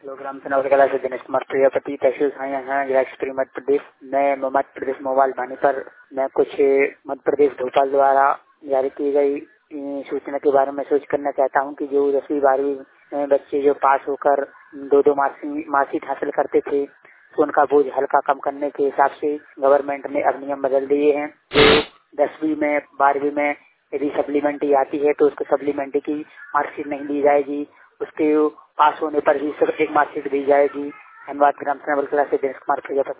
Kilogram से नवलकला से दिनेश कुमार प्रजापति, तहसील साया है, जिला एक्सप्री मध्य प्रदेश। मैं मध्य प्रदेश मोबाइल वाणी पर मैं कुछ मध्य प्रदेश भोपाल द्वारा जारी की गई सूचना के बारे में सोच करना चाहता हूं कि जो 10वीं 12वीं में बच्चे जो पास होकर 2-2 मार्कशीट हासिल करते थे, तो उनका बोझ हल्का कम करने के हिसाब से गवर्नमेंट ने अब नियम बदल दिए हैं। जो 10वीं में 12वीं में यदि सप्लीमेंट्री आती है तो उसको सप्लीमेंट्री की मार्कशीट नहीं दी जाएगी, उसके पास होने पर ही सिर्फ एक मार्कशीट दी जाएगी। धन्यवाद। ग्राम से नवलकला से दिनेश कुमार प्रजापति।